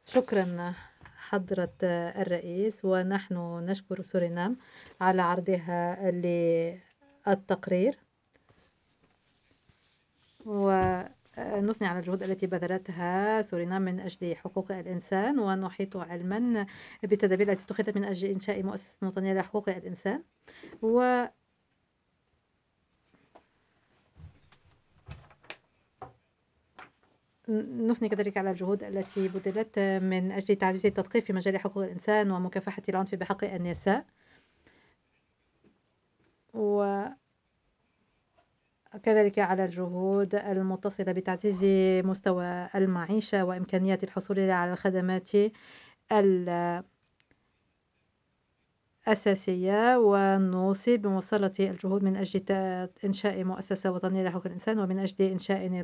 شكرا حضرة الرئيس، ونحن نشكر سورينام على عرضها للتقرير، ونثني على الجهود التي بذلتها سورينام من أجل حقوق الإنسان، ونحيط علما بالتدابير التي اتخذت من أجل إنشاء مؤسسة وطنية لحقوق الإنسان. نثني كذلك على الجهود التي بذلت من أجل تعزيز التثقيف في مجال حقوق الإنسان ومكافحة العنف بحق النساء، وكذلك على الجهود المتصلة بتعزيز مستوى المعيشة وإمكانية الحصول على الخدمات الأساسية، ونوصي بمواصلة الجهود من أجل إنشاء مؤسسة وطنية لحقوق الإنسان ومن أجل إنشاء